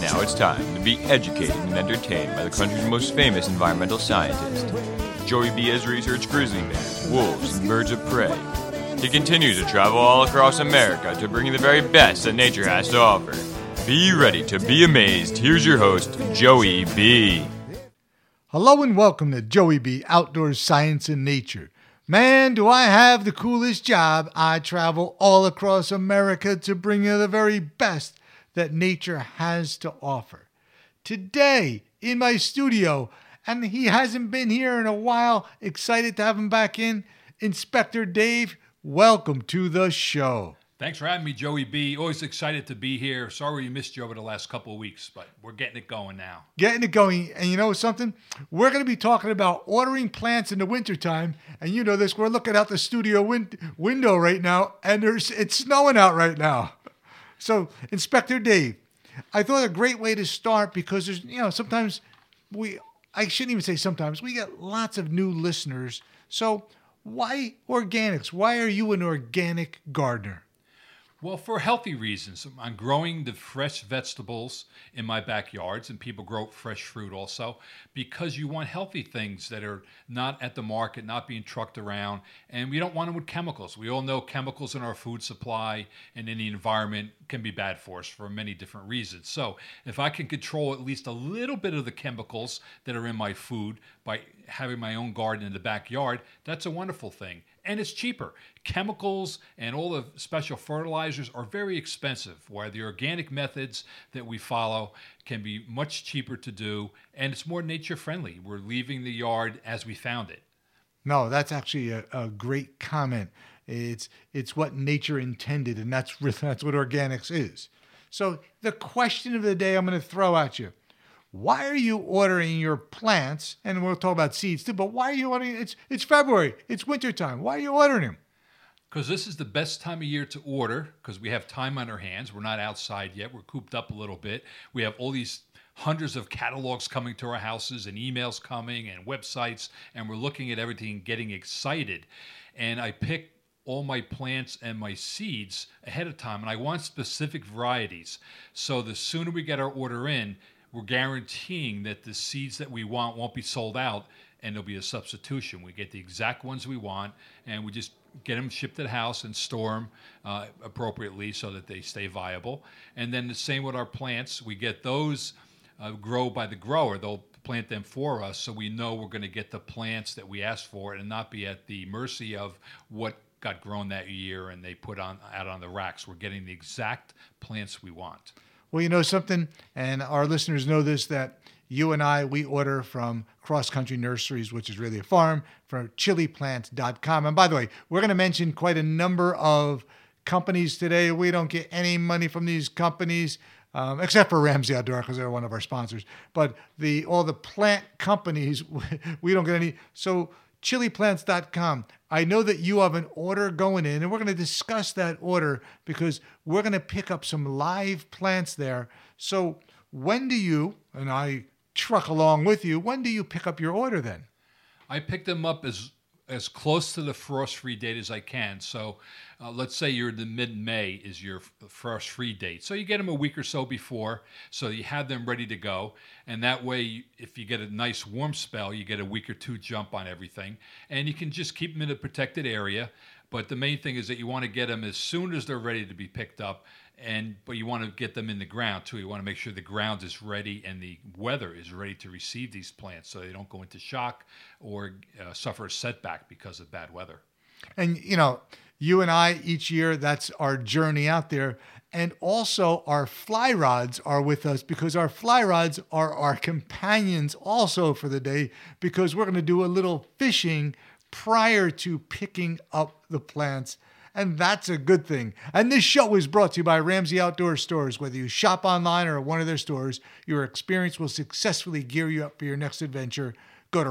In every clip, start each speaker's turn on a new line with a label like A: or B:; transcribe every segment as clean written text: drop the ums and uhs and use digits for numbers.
A: Now it's time to be educated and entertained by the country's most famous environmental scientist. Joey B has researched grizzly bears, wolves, and birds of prey. He continues to travel all across America to bring you the very best that nature has to offer. Be ready to be amazed. Here's your host, Joey B.
B: Hello and welcome to Joey B. Outdoors Science and Nature. Man, do I have the coolest job. I travel all across America to bring you the very best that nature has to offer. Today, in my studio, and he hasn't been here in a while, excited to have him back in, Inspector Dave, welcome to the show.
C: Thanks for having me, Joey B. Always excited to be here. Sorry we missed you over the last couple of weeks, but we're getting it going now.
B: Getting it going. And you know something? We're going to be talking about ordering plants in the wintertime. And you know this, we're looking out the studio window right now, and it's snowing out right now. So, Inspector Dave, I thought a great way to start, because there's, sometimes I shouldn't even say sometimes, we get lots of new listeners. So, why organics? Why are you an organic gardener?
C: Well, for healthy reasons. I'm growing the fresh vegetables in my backyards, and people grow fresh fruit also, because you want healthy things that are not at the market, not being trucked around, and we don't want them with chemicals. We all know chemicals in our food supply and in the environment can be bad for us for many different reasons. So if I can control at least a little bit of the chemicals that are in my food by having my own garden in the backyard, that's a wonderful thing. And it's cheaper. Chemicals and all the special fertilizers are very expensive, while the organic methods that we follow can be much cheaper to do, and it's more nature friendly. We're leaving the yard as we found it.
B: No, that's actually a great comment. It's what nature intended, and that's what organics is. So the question of the day I'm going to throw at you: why are you ordering your plants? And we'll talk about seeds too, but why are you ordering? It's February. It's wintertime. Why are you ordering them?
C: Because this is the best time of year to order, because we have time on our hands. We're not outside yet. We're cooped up a little bit. We have all these hundreds of catalogs coming to our houses and emails coming and websites, and we're looking at everything, getting excited. And I pick all my plants and my seeds ahead of time, and I want specific varieties. So the sooner we get our order in, we're guaranteeing that the seeds that we want won't be sold out, and there'll be a substitution. We get the exact ones we want, and we just get them shipped to the house and store them appropriately so that they stay viable. And then the same with our plants. We get those grow by the grower. They'll plant them for us, so we know we're going to get the plants that we asked for and not be at the mercy of what got grown that year and they put out on the racks. We're getting the exact plants we want.
B: Well, you know something, and our listeners know this, that you and I, we order from Cross Country Nurseries, which is really a farm, from chiliplants.com. And by the way, we're going to mention quite a number of companies today. We don't get any money from these companies, except for Ramsey Outdoor, because they're one of our sponsors. But all the plant companies, we don't get any. So chiliplants.com. I know that you have an order going in, and we're going to discuss that order because we're going to pick up some live plants there. So when do you, and I truck along with you, when do you pick up your order then?
C: I pick them up as close to the frost-free date as I can. So let's say you're the mid-May is your frost-free date. So you get them a week or so before, so you have them ready to go. And that way, if you get a nice warm spell, you get a week or two jump on everything. And you can just keep them in a protected area. But the main thing is that you want to get them as soon as they're ready to be picked up. But you want to get them in the ground too. You want to make sure the ground is ready and the weather is ready to receive these plants, so they don't go into shock or suffer a setback because of bad weather.
B: And you and I each year, that's our journey out there. And also our fly rods are with us, because our fly rods are our companions also for the day, because we're going to do a little fishing prior to picking up the plants. And that's a good thing. And this show is brought to you by Ramsey Outdoor Stores. Whether you shop online or at one of their stores, your experience will successfully gear you up for your next adventure. Go to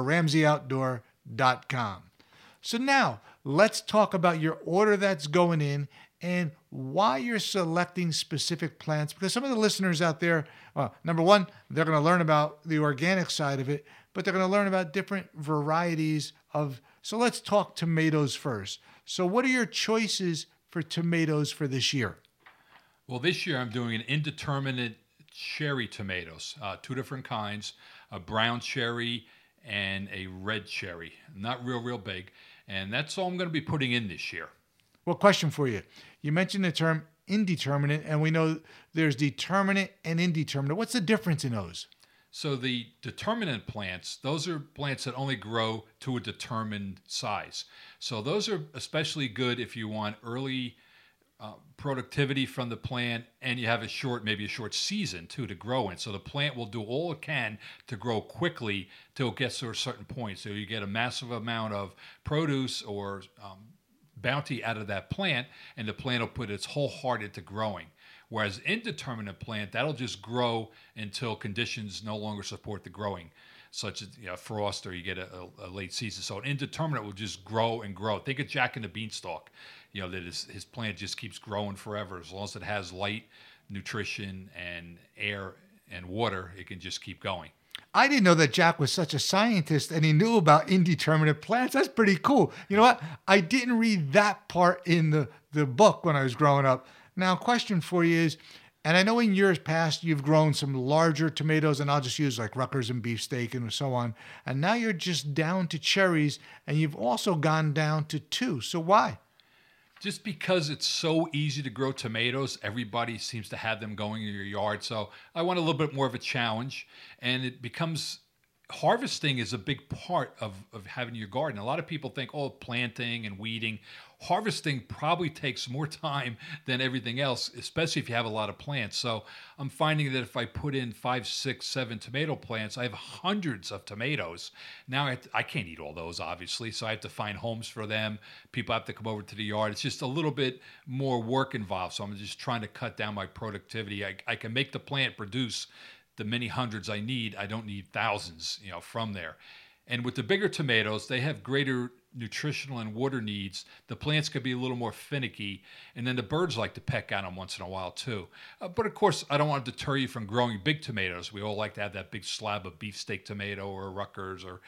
B: RamseyOutdoor.com. So now, let's talk about your order that's going in and why you're selecting specific plants. Because some of the listeners out there, number one, they're going to learn about the organic side of it, but they're going to learn about different varieties of. So let's talk tomatoes first. So what are your choices for tomatoes for this year?
C: Well, this year I'm doing an indeterminate cherry tomatoes, two different kinds, a brown cherry and a red cherry. Not real big. And that's all I'm going to be putting in this year.
B: Well, question for you. You mentioned the term indeterminate, and we know there's determinate and indeterminate. What's the difference in those?
C: So the determinate plants, those are plants that only grow to a determined size. So those are especially good if you want early productivity from the plant, and you have maybe a short season too to grow in. So the plant will do all it can to grow quickly till it gets to a certain point. So you get a massive amount of produce or bounty out of that plant, and the plant will put its whole heart into growing. Whereas indeterminate plant, that'll just grow until conditions no longer support the growing, such as frost, or you get a late season. So an indeterminate will just grow and grow. Think of Jack and the Beanstalk. That his plant just keeps growing forever. As long as it has light, nutrition, and air and water, it can just keep going.
B: I didn't know that Jack was such a scientist and he knew about indeterminate plants. That's pretty cool. You know what? I didn't read that part in the book when I was growing up. Now, question for you is, and I know in years past you've grown some larger tomatoes, and I'll just use like Rutgers and beefsteak and so on. And now you're just down to cherries, and you've also gone down to 2. So why?
C: Just because it's so easy to grow tomatoes, everybody seems to have them going in your yard. So I want a little bit more of a challenge, and it becomes harvesting is a big part of having your garden. A lot of people think, planting and weeding. Harvesting probably takes more time than everything else, especially if you have a lot of plants. So I'm finding that if I put in 5, 6, 7 tomato plants, I have hundreds of tomatoes. Now I can't eat all those, obviously, so I have to find homes for them. People have to come over to the yard. It's just a little bit more work involved. So I'm just trying to cut down my productivity. I can make the plant produce the many hundreds I need. I don't need thousands, from there. And with the bigger tomatoes, they have greater nutritional and water needs. The plants could be a little more finicky, and then the birds like to peck at them once in a while too. But of course, I don't want to deter you from growing big tomatoes. We all like to have that big slab of beefsteak tomato or Rutgers or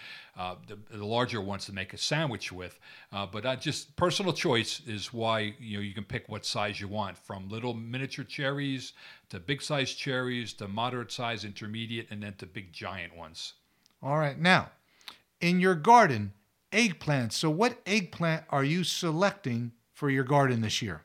C: the larger ones to make a sandwich with. But just personal choice is why you can pick what size you want, from little miniature cherries to big size cherries to moderate size, intermediate, and then to big giant ones.
B: All right. Now, in your garden, eggplants. So what eggplant are you selecting for your garden this year?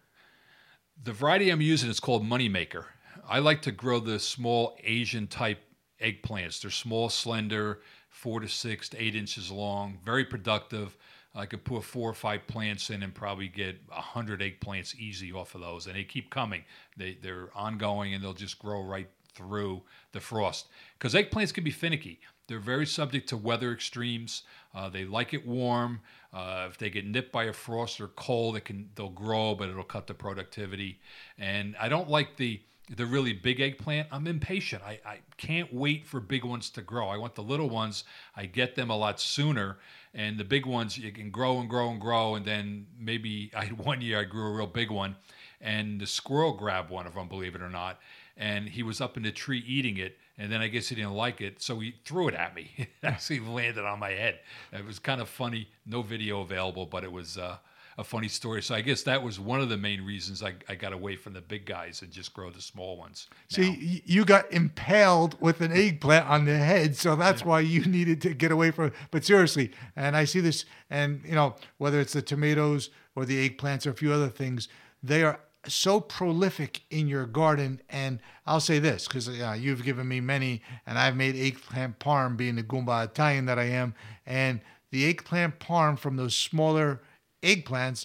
C: The variety I'm using is called Moneymaker. I like to grow the small Asian type eggplants. They're small, slender, 4 to 6 to 8 inches long, very productive. I could put 4 or 5 plants in and probably get 100 eggplants easy off of those. And they keep coming. They're ongoing, and they'll just grow right through the frost. Because eggplants can be finicky. They're very subject to weather extremes. They like it warm. If they get nipped by a frost or cold, they'll grow, but it'll cut the productivity. And I don't like the really big eggplant. I'm impatient. I can't wait for big ones to grow. I want the little ones. I get them a lot sooner. And the big ones, you can grow and grow and grow. And then maybe one year I grew a real big one, and the squirrel grabbed one of them, believe it or not. And he was up in the tree eating it, and then I guess he didn't like it, so he threw it at me. It actually landed on my head. It was kind of funny. No video available, but it was a funny story. So I guess that was one of the main reasons I got away from the big guys and just grow the small ones.
B: See, you got impaled with an eggplant on the head, so that's why you needed to get away from it. But seriously, and I see this, and whether it's the tomatoes or the eggplants or a few other things, they are so prolific in your garden. And I'll say this, because you've given me many, and I've made eggplant parm, being the Goomba Italian that I am. And the eggplant parm from those smaller eggplants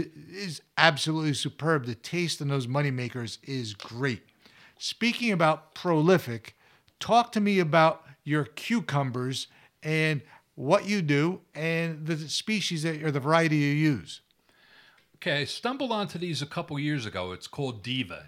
B: is absolutely superb. The taste in those Moneymakers is great. Speaking about prolific, talk to me about your cucumbers and what you do and the species or the variety you use.
C: Okay, I stumbled onto these a couple years ago. It's called Diva,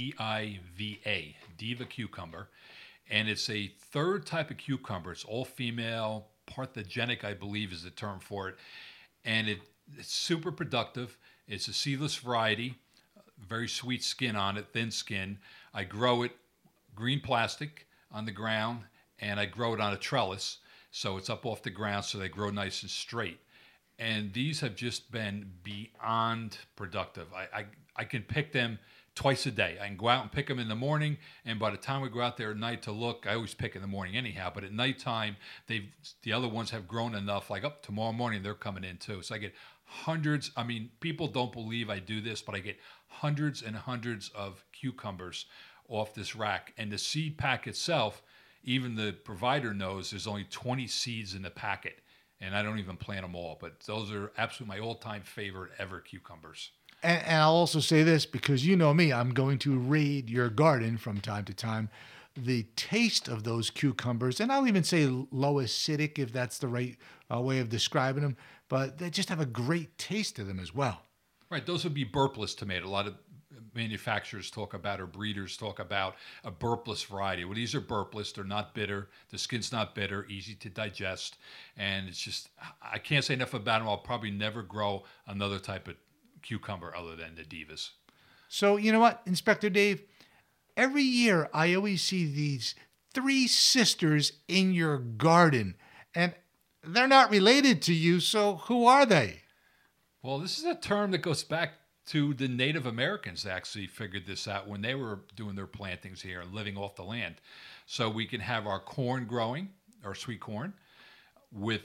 C: D-I-V-A, Diva cucumber. And it's a third type of cucumber. It's all female, parthogenic, I believe is the term for it. And it's super productive. It's a seedless variety, very sweet skin on it, thin skin. I grow it green plastic on the ground, and I grow it on a trellis. So it's up off the ground, so they grow nice and straight. And these have just been beyond productive. I can pick them twice a day. I can go out and pick them in the morning, and by the time we go out there at night to look, I always pick in the morning anyhow. But at nighttime, the other ones have grown enough. Like up tomorrow morning, they're coming in too. So I get hundreds. I mean, people don't believe I do this, but I get hundreds and hundreds of cucumbers off this rack. And the seed pack itself, even the provider knows there's only 20 seeds in the packet, and I don't even plant them all. But those are absolutely my all-time favorite ever cucumbers.
B: And I'll also say this, because you know me, I'm going to raid your garden from time to time. The taste of those cucumbers, and I'll even say low acidic, if that's the right way of describing them, but they just have a great taste to them as well.
C: Right, those would be burpless tomato. A lot of manufacturers talk about, or breeders talk about, a burpless variety. Well, these are burpless. They're not bitter. The skin's not bitter, easy to digest. And it's just, I can't say enough about them. I'll probably never grow another type of cucumber other than the Divas.
B: So, you know what, Inspector Dave? Every year I always see these three sisters in your garden, and they're not related to you, so who are they?
C: Well, this is a term that goes back to the Native Americans. Actually figured this out when they were doing their plantings here and living off the land. So we can have our corn growing, our sweet corn, with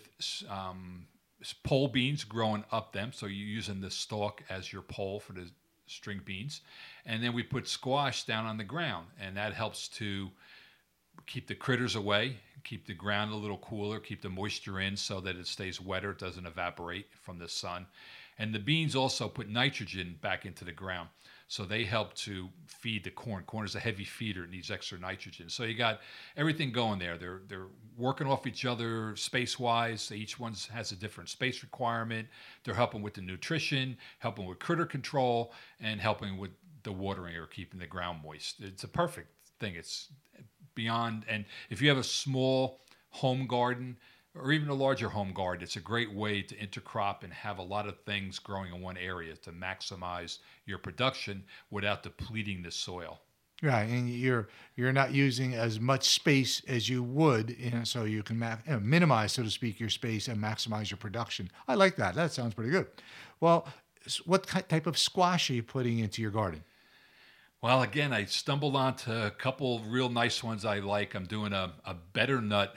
C: pole beans growing up them. So you're using the stalk as your pole for the string beans. And then we put squash down on the ground, and that helps to keep the critters away, keep the ground a little cooler, keep the moisture in so that it stays wetter, it doesn't evaporate from the sun. And the beans also put nitrogen back into the ground. So they help to feed the corn. Corn is a heavy feeder. It needs extra nitrogen. So you got everything going there. They're working off each other space-wise. Each one has a different space requirement. They're helping with the nutrition, helping with critter control, and helping with the watering or keeping the ground moist. It's a perfect thing. It's beyond. And if you have a small home garden, or even a larger home garden, it's a great way to intercrop and have a lot of things growing in one area to maximize your production without depleting the soil.
B: Right, and you're not using as much space as you would, so you can minimize, so to speak, your space and maximize your production. I like that. That sounds pretty good. Well, what type of squash are you putting into your garden?
C: Well, again, I stumbled onto a couple real nice ones I like. I'm doing a butternut.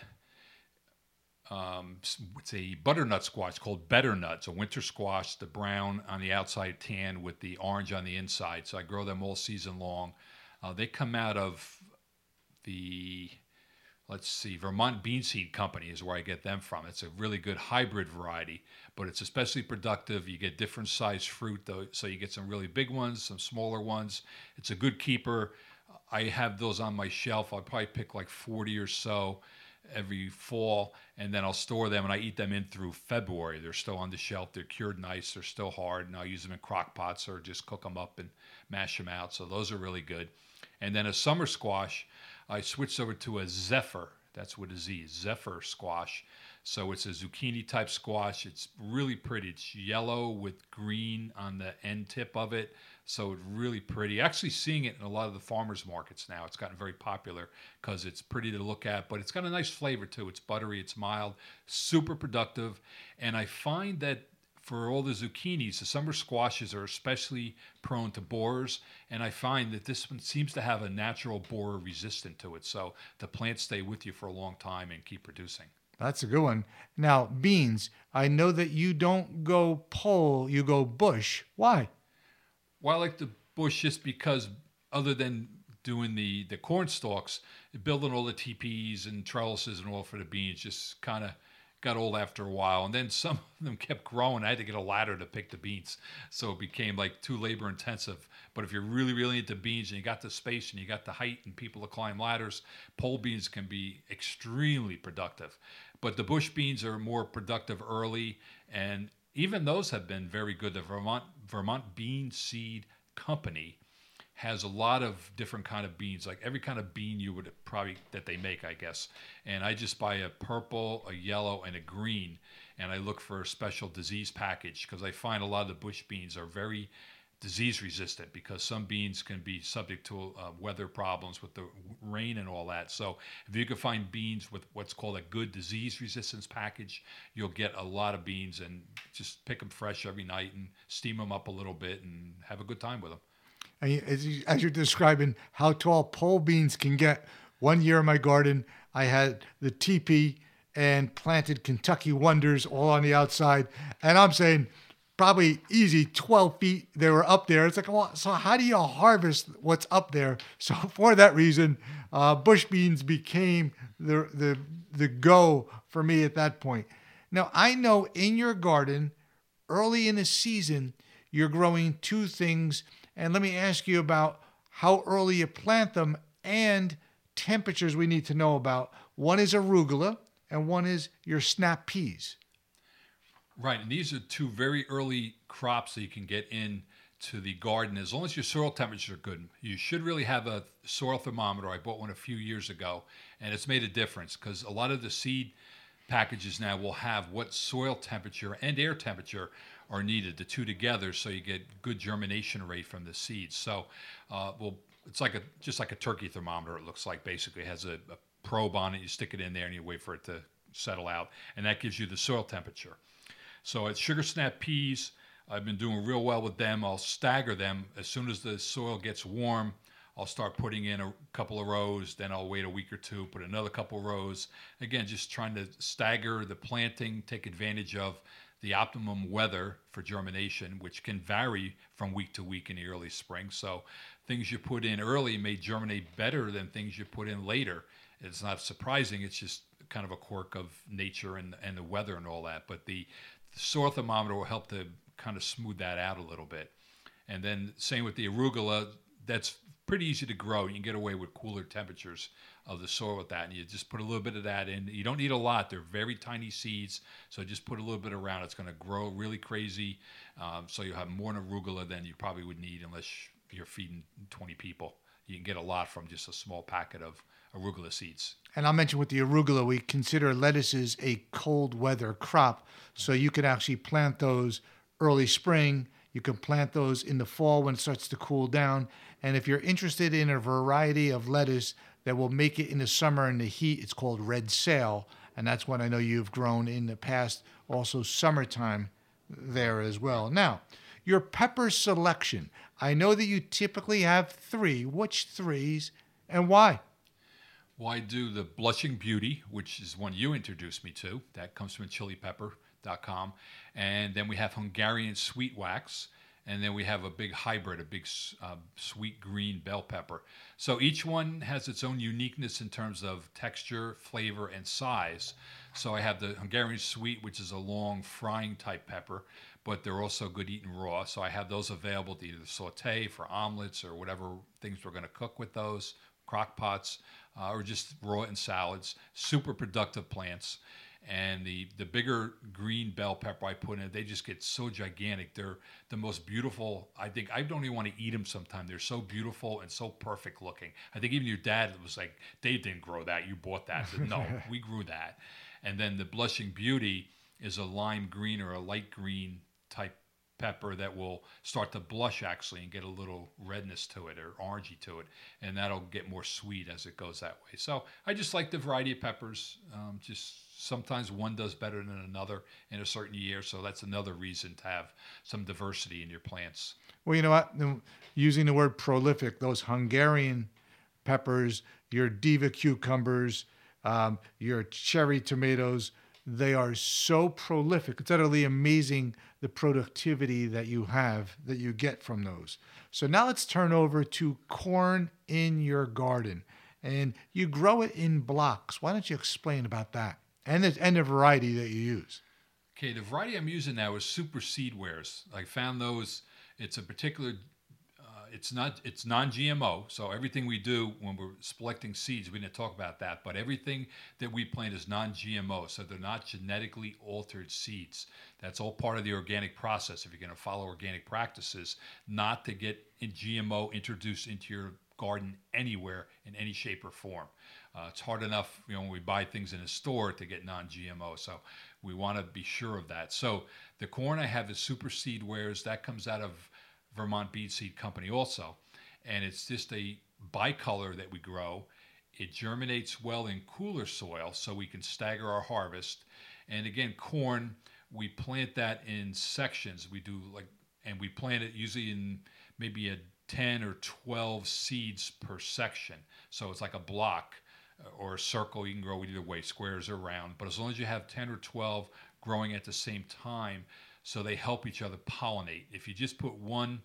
C: It's a butternut squash called Better Nut. It's a winter squash, the brown on the outside, tan with the orange on the inside. So I grow them all season long. They come out of the, Vermont Bean Seed Company is where I get them from. It's a really good hybrid variety, but it's especially productive. You get different size fruit, though, so you get some really big ones, some smaller ones. It's a good keeper. I have those on my shelf. I'll probably pick like 40 or so every fall, and then I'll store them, and I eat them in through February. They're still on the shelf. They're cured nice. They're still hard, and I'll use them in crock pots or just cook them up and mash them out. So those are really good. And then a summer squash, I switched over to a Zephyr. That's with a Z, Zephyr squash. So it's a zucchini type squash. It's really pretty. It's yellow with green on the end tip of it. So it's really pretty. Actually seeing it in a lot of the farmers markets now. It's gotten very popular because it's pretty to look at, but it's got a nice flavor too. It's buttery, it's mild, super productive. And I find that for all the zucchinis, the summer squashes are especially prone to borers. And I find that this one seems to have a natural borer resistant to it. So the plants stay with you for a long time and keep producing.
B: That's a good one. Now, beans. I know that you don't go pole, you go bush. Why?
C: Well, I like the bush just because, other than doing the corn stalks, building all the teepees and trellises and all for the beans just kind of got old after a while. And then some of them kept growing. I had to get a ladder to pick the beans. So it became like too labor intensive. But if you're really, really into beans and you got the space and you got the height and people to climb ladders, pole beans can be extremely productive. But the bush beans are more productive early, and even those have been very good. The Vermont Bean Seed Company has a lot of different kind of beans, like every kind of bean you would probably that they make, I guess. And I just buy a purple, a yellow, and a green, and I look for a special disease package because I find a lot of the bush beans are very disease resistant because some beans can be subject to weather problems with the rain and all that. So if you can find beans with what's called a good disease resistance package, you'll get a lot of beans, and just pick them fresh every night and steam them up a little bit and have a good time with them.
B: And as you're describing how tall pole beans can get, one year in my garden, I had the teepee and planted Kentucky Wonders all on the outside. And I'm saying probably easy 12 feet they were up there. It's like, well, so how do you harvest what's up there? So for that reason, bush beans became the go for me at that point. Now, I know in your garden, early in the season, you're growing two things. And let me ask you about how early you plant them and temperatures we need to know about. One is arugula and one is your snap peas.
C: Right, and these are two very early crops that you can get into the garden as long as your soil temperatures are good. You should really have a soil thermometer. I bought one a few years ago, and it's made a difference because a lot of the seed packages now will have what soil temperature and air temperature are needed, the two together, so you get good germination rate from the seeds. So, it's like just like a turkey thermometer. It looks like basically it has a probe on it. You stick it in there and you wait for it to settle out, and that gives you the soil temperature. So at Sugar Snap Peas, I've been doing real well with them. I'll stagger them as soon as the soil gets warm. I'll start putting in a couple of rows, then I'll wait a week or two, put another couple of rows. Again, just trying to stagger the planting, take advantage of the optimum weather for germination, which can vary from week to week in the early spring. So things you put in early may germinate better than things you put in later. It's not surprising. It's just kind of a quirk of nature and the weather and all that. But the soil thermometer will help to kind of smooth that out a little bit. And then same with the arugula, that's pretty easy to grow. You can get away with cooler temperatures of the soil with that. And you just put a little bit of that in. You don't need a lot. They're very tiny seeds. So just put a little bit around. It's going to grow really crazy. So you'll have more arugula than you probably would need unless you're feeding 20 people. You can get a lot from just a small packet of arugula seeds.
B: And I'll mention with the arugula, we consider lettuces a cold weather crop. So you can actually plant those early spring. You can plant those in the fall when it starts to cool down. And if you're interested in a variety of lettuce that will make it in the summer in the heat, it's called red sail. And that's one I know you've grown in the past, also summertime there as well. Now, your pepper selection. I know that you typically have three. Which threes and why?
C: Well, I do the Blushing Beauty, which is one you introduced me to. That comes from chilipepper.com. And then we have Hungarian Sweet Wax. And then we have a big hybrid, a big sweet green bell pepper. So each one has its own uniqueness in terms of texture, flavor, and size. So I have the Hungarian Sweet, which is a long frying type pepper, but they're also good eaten raw. So I have those available to either saute for omelets or whatever things we're going to cook with those, crock pots, or just raw in salads. Super productive plants. And the bigger green bell pepper I put in, they just get so gigantic. They're the most beautiful. I think I don't even want to eat them sometimes. They're so beautiful and so perfect looking. I think even your dad was like, Dave didn't grow that. You bought that. I said, no, we grew that. And then the Blushing Beauty is a lime green or a light green type pepper that will start to blush actually and get a little redness to it or orangey to it, and that'll get more sweet as it goes that way. So I just like the variety of peppers. Just sometimes one does better than another in a certain year, so that's another reason to have some diversity in your plants.
B: Well, you know what? Using the word prolific, those Hungarian peppers, your Diva cucumbers, your cherry tomatoes, they are so prolific. It's utterly amazing the productivity that you have, that you get from those. So now let's turn over to corn in your garden. And you grow it in blocks. Why don't you explain about that and the variety that you use?
C: Okay, the variety I'm using now is Super Seedwares. I found those. It's a particular. It's non-GMO. So everything we do when we're selecting seeds, we didn't talk about that, but everything that we plant is non-GMO. So they're not genetically altered seeds. That's all part of the organic process. If you're going to follow organic practices, not to get GMO introduced into your garden anywhere in any shape or form. It's hard enough, when we buy things in a store to get non-GMO. So we want to be sure of that. So the corn I have is Super Seedwares. That comes out of Vermont Beet Seed Company also. And it's just a bicolor that we grow. It germinates well in cooler soil so we can stagger our harvest. And again, corn, we plant that in sections. We plant it usually in maybe a 10 or 12 seeds per section. So it's like a block or a circle. You can grow either way, squares or round. But as long as you have 10 or 12 growing at the same time, so they help each other pollinate. If you just put one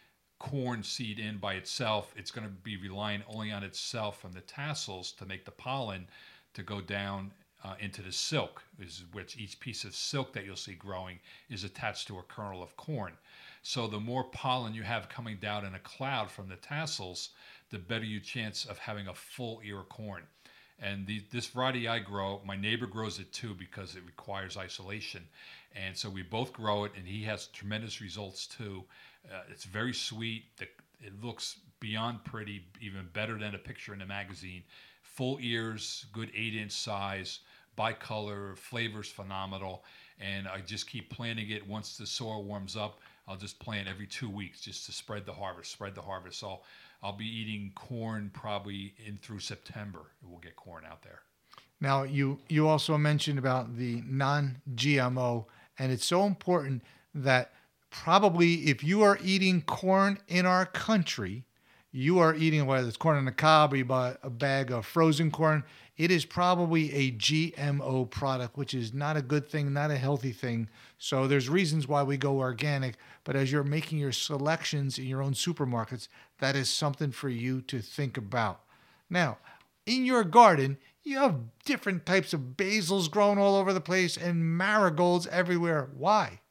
C: corn seed in by itself, it's going to be relying only on itself and the tassels to make the pollen to go down into the silk, which each piece of silk that you'll see growing is attached to a kernel of corn. So the more pollen you have coming down in a cloud from the tassels, the better your chance of having a full ear of corn. And this variety I grow, my neighbor grows it too because it requires isolation. And so we both grow it, and he has tremendous results too. It's very sweet. It looks beyond pretty, even better than a picture in a magazine. Full ears, good 8-inch size, bicolor, flavor's phenomenal. And I just keep planting it. Once the soil warms up, I'll just plant every 2 weeks just to spread the harvest. So I'll be eating corn probably in through September. We'll get corn out there.
B: Now, you also mentioned about the non-GMO, and it's so important that probably if you are eating corn in our country, you are eating, whether it's corn on the cob or you buy a bag of frozen corn, it is probably a GMO product, which is not a good thing, not a healthy thing. So there's reasons why we go organic, but as you're making your selections in your own supermarkets, that is something for you to think about. Now, in your garden, you have different types of basils growing all over the place and marigolds everywhere. Why?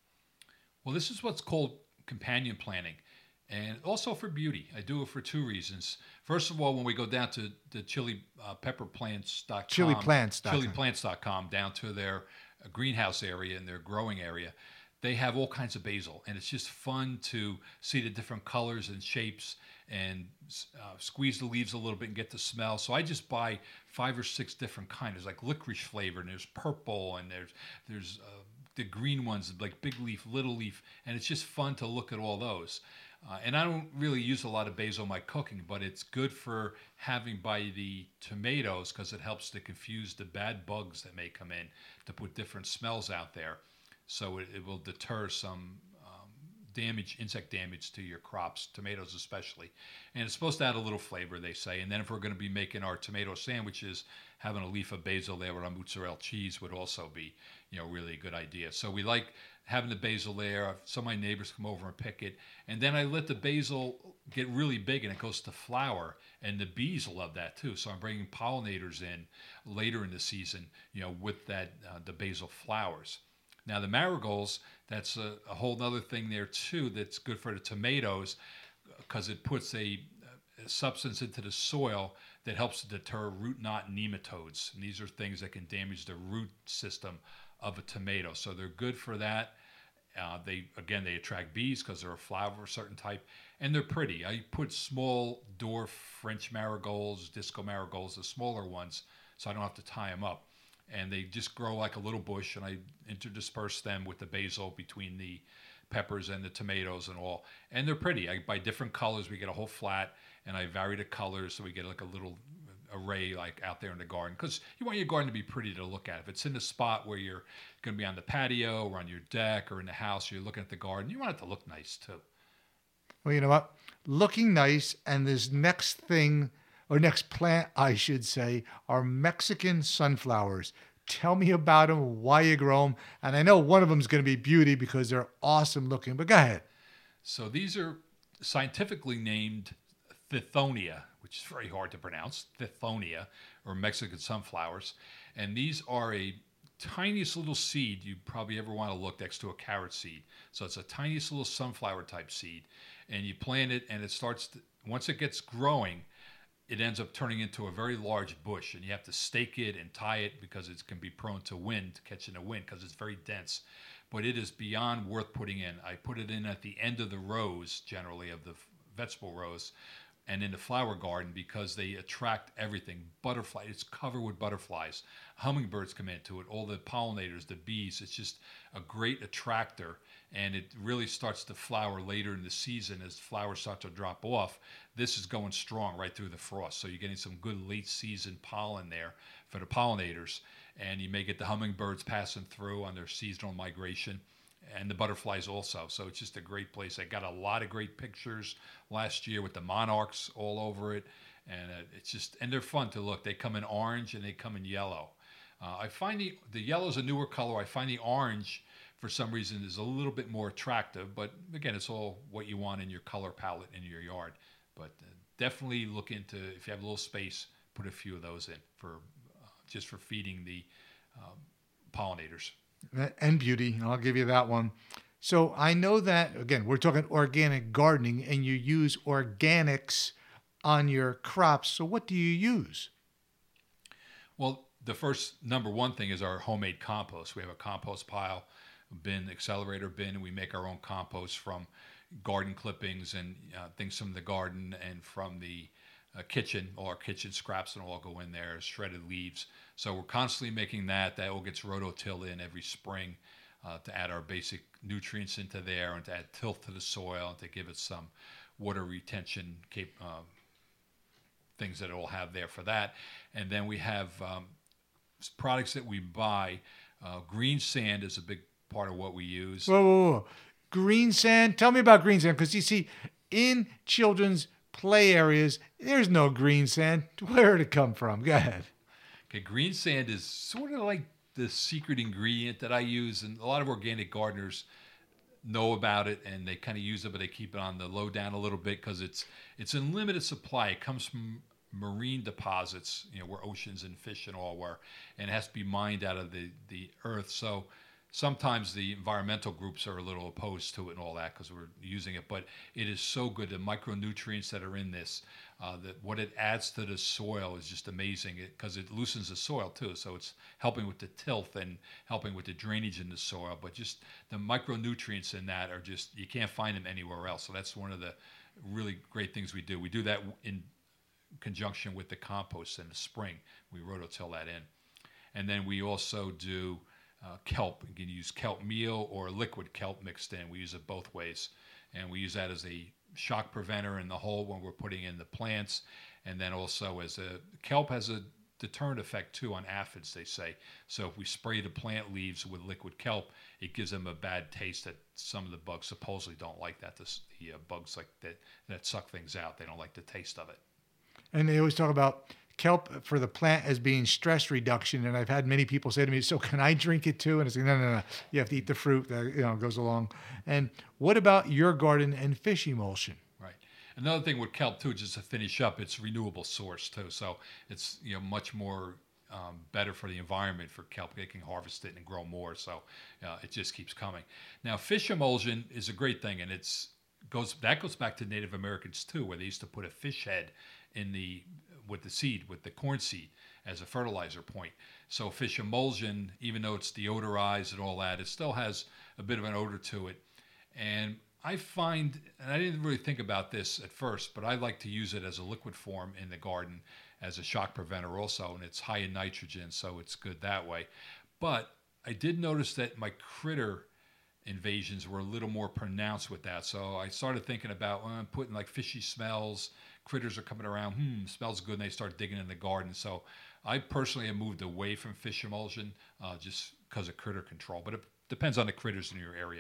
C: Well, this is what's called companion planting, and also for beauty. I do it for two reasons. First of all, when we go down to the chilipepperplants.com, chiliplants.com, down to their greenhouse area and their growing area, they have all kinds of basil, and it's just fun to see the different colors and shapes and squeeze the leaves a little bit and get the smell. So I just buy 5 or 6 different kinds. There's like licorice flavor, and there's purple, and there's the green ones, like big leaf, little leaf, and it's just fun to look at all those. And I don't really use a lot of basil in my cooking, but it's good for having by the tomatoes because it helps to confuse the bad bugs that may come in to put different smells out there. So it will deter some insect damage to your crops, tomatoes especially. And it's supposed to add a little flavor, they say. And then if we're going to be making our tomato sandwiches, having a leaf of basil there with our mozzarella cheese would also be, really a good idea. So we like having the basil there. Some of my neighbors come over and pick it. And then I let the basil get really big and it goes to flower. And the bees love that too. So I'm bringing pollinators in later in the season, with that the basil flowers. Now the marigolds, that's a whole other thing there too that's good for the tomatoes because it puts a substance into the soil that helps to deter root knot nematodes. And these are things that can damage the root system of a tomato. So they're good for that. They attract bees because they're a flower of a certain type, and they're pretty. I put small dwarf French marigolds, disco marigolds, the smaller ones, so I don't have to tie them up. And they just grow like a little bush, and I interdisperse them with the basil between the peppers and the tomatoes and all. And they're pretty. I buy different colors. We get a whole flat, and I vary the colors so we get like a little array like out there in the garden because you want your garden to be pretty to look at. If it's in a spot where you're going to be on the patio or on your deck or in the house, you're looking at the garden, you want it to look nice too.
B: Well, you know what? Looking nice, and this next thing, or next plant, I should say, are Mexican sunflowers. Tell me about them, why you grow them. And I know one of them is going to be beauty because they're awesome looking, but go ahead.
C: So these are scientifically named Tithonia, which is very hard to pronounce, Tithonia, or Mexican sunflowers. And these are a tiniest little seed you probably ever want to look next to a carrot seed. So it's a tiniest little sunflower type seed. And you plant it, and it starts, once it gets growing, it ends up turning into a very large bush, and you have to stake it and tie it because it can be prone to wind, catching the wind, because it's very dense. But it is beyond worth putting in. I put it in at the end of the rows, generally, of the vegetable rows, and in the flower garden because they attract everything. Butterfly, it's covered with butterflies. Hummingbirds come into it, all the pollinators, the bees. It's just a great attractor, and it really starts to flower later in the season as flowers start to drop off. This is going strong right through the frost, so you're getting some good late season pollen there for the pollinators, and you may get the hummingbirds passing through on their seasonal migration. and the butterflies also. So it's just a great place. I got a lot of great pictures last year with the monarchs all over it, and it's just, and they're fun to look. They come in orange and they come in yellow. I find the yellow is a newer color. I find the orange, for some reason, is a little bit more attractive. But again, it's all what you want in your color palette in your yard. But definitely look into, if you have a little space, put a few of those in for just for feeding the pollinators.
B: And beauty, I'll give you that one. So I know that, again, we're talking organic gardening, and you use organics on your crops. So what do you use?
C: Well, the first number one thing is our homemade compost. We have a compost pile, bin, accelerator bin, and we make our own compost from garden clippings and things from the garden and from the kitchen. All our kitchen scraps and all go in there, shredded leaves. So we're constantly making that. That all gets rototilled in every spring to add our basic nutrients into there and to add tilth to the soil and to give it some water retention things that it will have there for that. And then we have products that we buy. Green sand is a big part of what we use.
B: Whoa. Green sand? Tell me about green sand, because you see, in children's play areas, there's no green sand. Where did it come from? Go ahead.
C: Okay, green sand is sort of like the secret ingredient that I use, and a lot of organic gardeners know about it and they kind of use it, but they keep it on the low down a little bit because it's in limited supply. It comes from marine deposits, where oceans and fish and all were, and it has to be mined out of the earth. So sometimes the environmental groups are a little opposed to it and all that because we're using it, but it is so good. The micronutrients that are in this, that what it adds to the soil is just amazing because it loosens the soil too. So it's helping with the tilth and helping with the drainage in the soil, but just the micronutrients in that are just, you can't find them anywhere else. So that's one of the really great things we do. We do that in conjunction with the compost in the spring. We rototill that in. And then we also do kelp. You can use kelp meal or liquid kelp mixed in. We use it both ways. And we use that as a shock preventer in the hole when we're putting in the plants. And then also kelp has a deterrent effect too on aphids, they say. So if we spray the plant leaves with liquid kelp, it gives them a bad taste that some of the bugs supposedly don't like that. The bugs like that suck things out. They don't like the taste of it. And
B: they always talk about kelp for the plant as being stress reduction. And I've had many people say to me, so can I drink it too? And I say, no. You have to eat the fruit that goes along. And what about your garden and fish emulsion?
C: Right. Another thing with kelp too, just to finish up, it's renewable source too. So it's much more better for the environment for kelp. They can harvest it and grow more. So it just keeps coming. Now fish emulsion is a great thing, and goes back to Native Americans too, where they used to put a fish head with the corn seed as a fertilizer point. So fish emulsion, even though it's deodorized and all that, it still has a bit of an odor to it. And I find, and I didn't really think about this at first, but I like to use it as a liquid form in the garden as a shock preventer also, and it's high in nitrogen, so it's good that way. But I did notice that my critter invasions were a little more pronounced with that. So I started thinking about I'm putting like fishy smells, critters are coming around, smells good, and they start digging in the garden. So I personally have moved away from fish emulsion just because of critter control, but it depends on the critters in your area.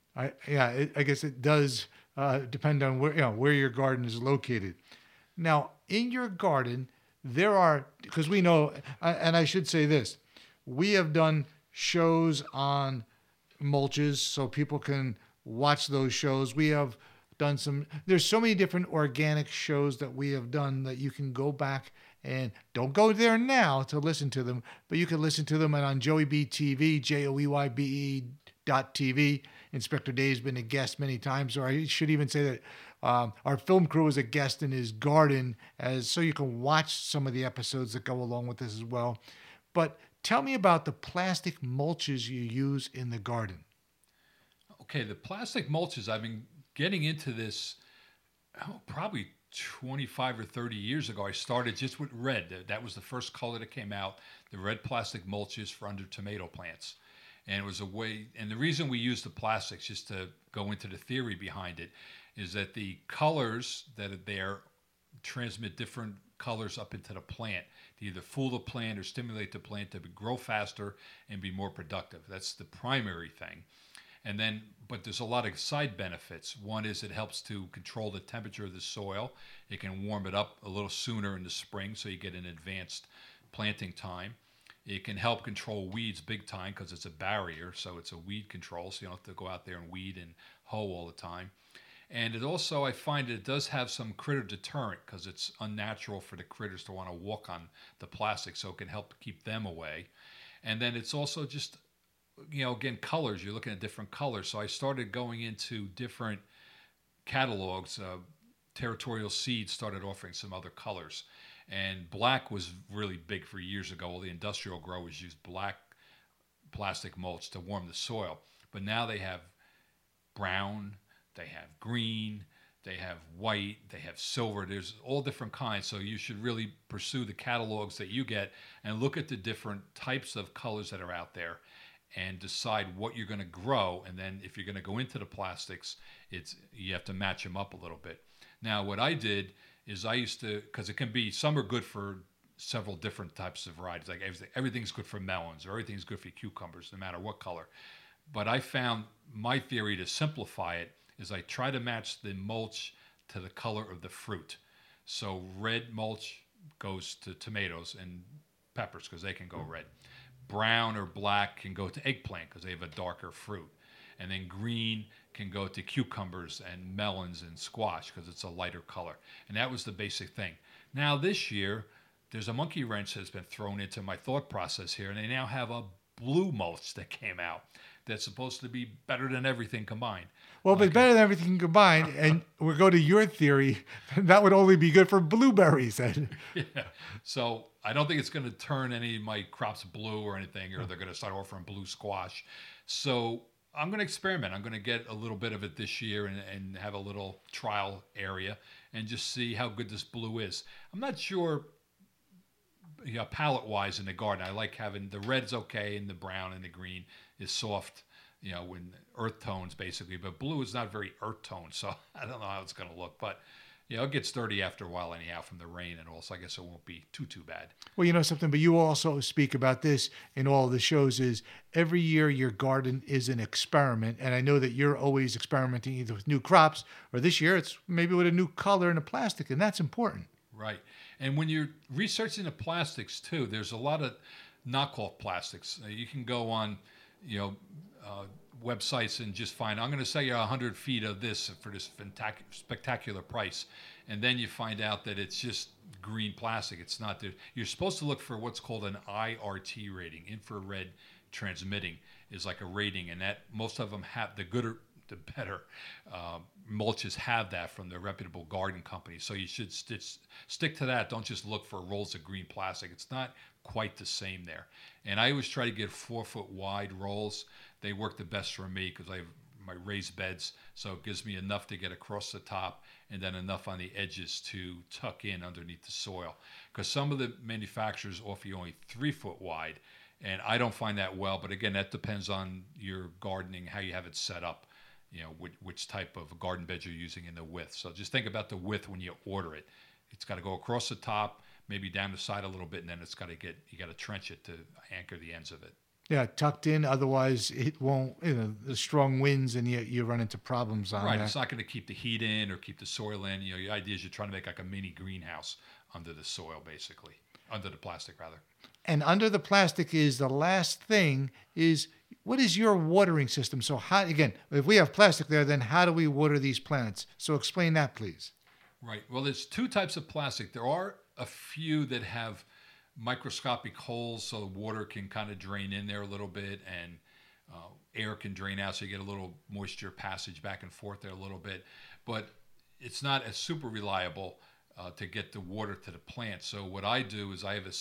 B: I guess it does depend on where your garden is located. Now, in your garden, there are, because we know, and I should say this, we have done shows on mulches so people can watch those shows. We have done there's so many different organic shows that we have done that you can go back and don't go there now to listen to them, but you can listen to them on Joey B TV, JOEYBE.TV. Inspector Day has been a guest many times, or I should even say that our film crew is a guest in his garden, so you can watch some of the episodes that go along with this as well. But tell me about the plastic mulches you use in the garden.
C: Okay, the plastic mulches, I've been getting into this probably 25 or 30 years ago. I started just with red. That was the first color that came out, the red plastic mulches for under tomato plants. And it was a way, and the reason we use the plastics, just to go into the theory behind it, is that the colors that are there transmit different colors up into the plant to either fool the plant or stimulate the plant to grow faster and be more productive. That's the primary thing. And then, but there's a lot of side benefits. One is it helps to control the temperature of the soil. It can warm it up a little sooner in the spring, so you get an advanced planting time. It can help control weeds big time because it's a barrier, so it's a weed control, so you don't have to go out there and weed and hoe all the time. And it also, I find it does have some critter deterrent because it's unnatural for the critters to want to walk on the plastic, so it can help keep them away. And then it's also just, again, colors. You're looking at different colors. So I started going into different catalogs. Territorial Seeds started offering some other colors. And black was really big for years ago. All the industrial growers used black plastic mulch to warm the soil. But now they have brown, they have green, they have white, they have silver. There's all different kinds. So you should really pursue the catalogs that you get and look at the different types of colors that are out there and decide what you're going to grow. And then if you're going to go into the plastics, you have to match them up a little bit. Now, what I did is I used to, because it can be, some are good for several different types of varieties. Like everything's good for melons or everything's good for cucumbers, no matter what color. But I found my theory to simplify it is I try to match the mulch to the color of the fruit. So red mulch goes to tomatoes and peppers because they can go red. Brown or black can go to eggplant because they have a darker fruit. And then green can go to cucumbers and melons and squash because it's a lighter color. And that was the basic thing. Now this year, there's a monkey wrench that's been thrown into my thought process here, and they now have a blue mulch that came out that's supposed to be better than everything combined.
B: Well, if it's better than everything combined, and we'll go to your theory, that would only be good for blueberries.
C: Yeah. So I don't think it's going to turn any of my crops blue or anything, or they're going to start offering blue squash. So I'm going to experiment. I'm going to get a little bit of it this year and have a little trial area and just see how good this blue is. I'm not sure, palette-wise in the garden. I like having the red's okay and the brown and the green is soft, when earth tones basically. But blue is not very earth tone, so I don't know how it's going to look. But it gets dirty after a while anyhow from the rain and all, so I guess it won't be too bad.
B: Well, you know something, but you also speak about this in all the shows is every year your garden is an experiment. And I know that you're always experimenting either with new crops or this year it's maybe with a new color and a plastic, and that's important.
C: Right. And when you're researching the plastics too, there's a lot of knockoff plastics. You can go on, websites and just find, I'm going to sell you 100 feet of this for this spectacular price. And then you find out that it's just green plastic. It's not there. You're supposed to look for what's called an IRT rating, infrared transmitting is like a rating. And that most of them have, the better mulches have that from the reputable garden companies. So you should stick to that. Don't just look for rolls of green plastic. It's not quite the same there. And I always try to get 4-foot wide rolls. They work the best for me because I have my raised beds, so it gives me enough to get across the top and then enough on the edges to tuck in underneath the soil. Because some of the manufacturers offer you only 3-foot wide, and I don't find that well. But again, that depends on your gardening, how you have it set up, which type of garden bed you're using in the width. So just think about the width when you order it. It's got to go across the top, maybe down the side a little bit, and then you got to trench it to anchor the ends of it.
B: Yeah, tucked in. Otherwise, it won't. The strong winds, and you run into problems on
C: right.
B: that.
C: It's not going to keep the heat in or keep the soil in. The idea is you're trying to make like a mini greenhouse under the soil, basically, under the plastic rather.
B: And under the plastic is the last thing. Is what is your watering system? So how, again, if we have plastic there, then how do we water these plants? So explain that, please.
C: Right. Well, there's two types of plastic. There are a few that have microscopic holes so the water can kind of drain in there a little bit and air can drain out, so you get a little moisture passage back and forth there a little bit. But it's not as super reliable to get the water to the plant. So what I do is I have a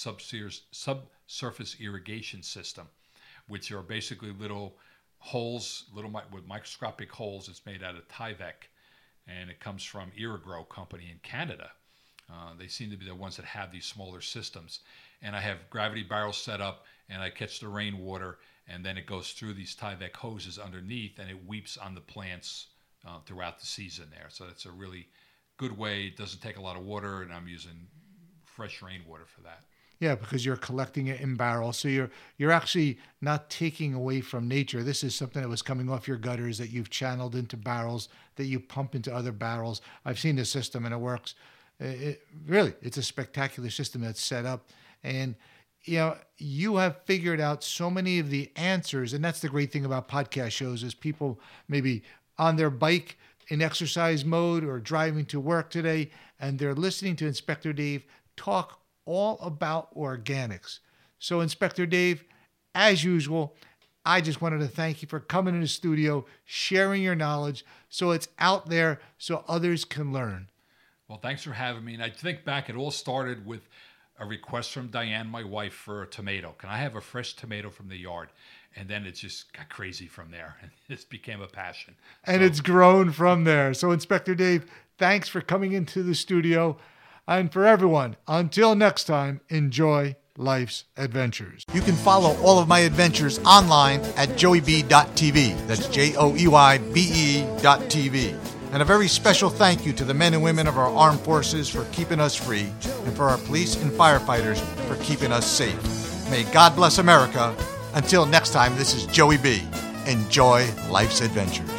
C: subsurface irrigation system, which are basically little holes, with microscopic holes. It's made out of Tyvek, and it comes from Irrigrow company in Canada. They seem to be the ones that have these smaller systems. And I have gravity barrels set up, and I catch the rainwater, and then it goes through these Tyvek hoses underneath, and it weeps on the plants throughout the season there. So it's a really good way. It doesn't take a lot of water, and I'm using fresh rainwater for that.
B: Yeah, because you're collecting it in barrels. So you're actually not taking away from nature. This is something that was coming off your gutters that you've channeled into barrels that you pump into other barrels. I've seen the system and it works. It's a spectacular system that's set up. And you have figured out so many of the answers. And that's the great thing about podcast shows is people maybe on their bike in exercise mode or driving to work today, and they're listening to Inspector Dave talk all about organics. So Inspector Dave, as usual, I just wanted to thank you for coming in the studio, sharing your knowledge so it's out there so others can learn.
C: Well, thanks for having me. And I think back, it all started with a request from Diane, my wife, for a tomato. Can I have a fresh tomato from the yard? And then it just got crazy from there. And this became a passion.
B: And it's grown from there. So Inspector Dave, thanks for coming into the studio. And for everyone, until next time, enjoy life's adventures. You can follow all of my adventures online at joeyb.tv. That's JOEYBE.tv. And a very special thank you to the men and women of our armed forces for keeping us free and for our police and firefighters for keeping us safe. May God bless America. Until next time, this is Joey B. Enjoy life's adventures.